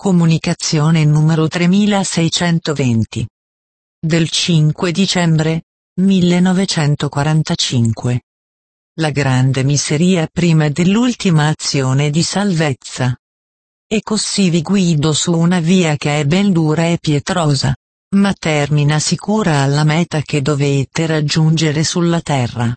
Comunicazione numero 3620. Del 5 dicembre 1945. La grande miseria prima dell'ultima azione di salvezza. E così vi guido su una via che è ben dura e pietrosa, ma termina sicura alla meta che dovete raggiungere sulla terra.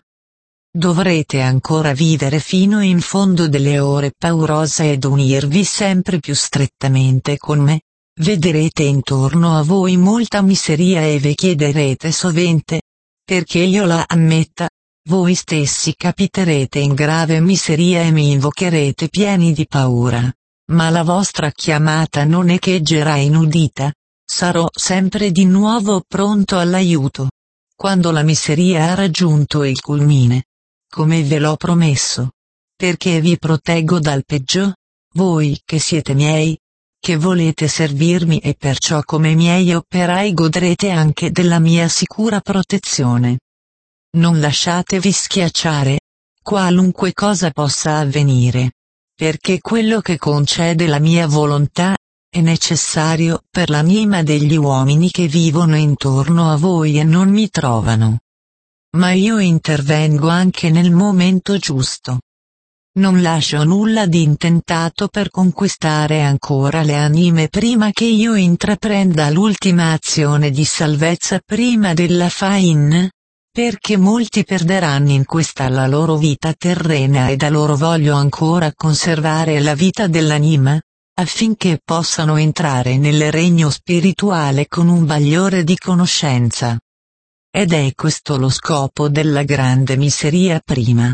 Dovrete ancora vivere fino in fondo delle ore paurose ed unirvi sempre più strettamente con me. Vedrete intorno a voi molta miseria e vi chiederete sovente, perché io la ammetta. Voi stessi capiterete in grave miseria e mi invocherete pieni di paura, ma la vostra chiamata non echeggerà inudita. Sarò sempre di nuovo pronto all'aiuto, quando la miseria ha raggiunto il culmine, come ve l'ho promesso, perché vi proteggo dal peggio, voi che siete miei, che volete servirmi e perciò come miei operai godrete anche della mia sicura protezione. Non lasciatevi schiacciare, qualunque cosa possa avvenire, perché quello che concede la mia volontà è necessario per l'anima degli uomini che vivono intorno a voi e non mi trovano. Ma io intervengo anche nel momento giusto. Non lascio nulla di intentato per conquistare ancora le anime prima che io intraprenda l'ultima azione di salvezza prima della fin, perché molti perderanno in questa la loro vita terrena e da loro voglio ancora conservare la vita dell'anima, affinché possano entrare nel regno spirituale con un bagliore di conoscenza. Ed è questo lo scopo della grande miseria prima.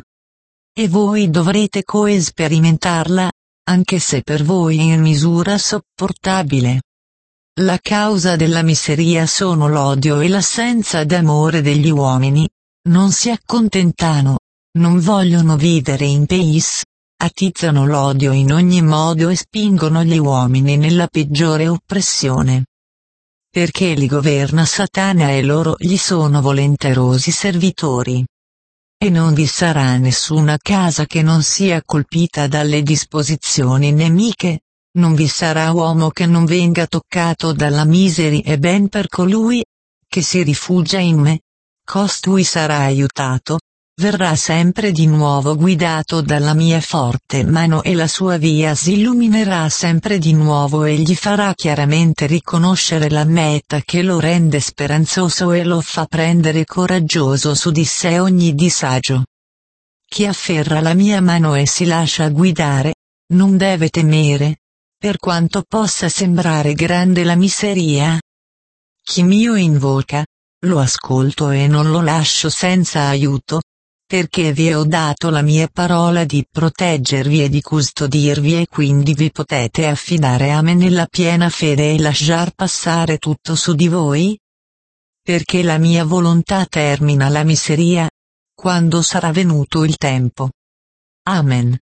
E voi dovrete coesperimentarla, anche se per voi in misura sopportabile. La causa della miseria sono l'odio e l'assenza d'amore degli uomini. Non si accontentano, non vogliono vivere in pace, attizzano l'odio in ogni modo e spingono gli uomini nella peggiore oppressione. Perché li governa Satana e loro gli sono volenterosi servitori. E non vi sarà nessuna casa che non sia colpita dalle disposizioni nemiche, non vi sarà uomo che non venga toccato dalla miseria e ben per colui che si rifugia in me, costui sarà aiutato, verrà sempre di nuovo guidato dalla mia forte mano e la sua via si illuminerà sempre di nuovo e gli farà chiaramente riconoscere la meta che lo rende speranzoso e lo fa prendere coraggioso su di sé ogni disagio. Chi afferra la mia mano e si lascia guidare, non deve temere, per quanto possa sembrare grande la miseria. Chi mio invoca, lo ascolto e non lo lascio senza aiuto, perché vi ho dato la mia parola di proteggervi e di custodirvi e quindi vi potete affidare a me nella piena fede e lasciar passare tutto su di voi? Perché la mia volontà termina la miseria, quando sarà venuto il tempo. Amen.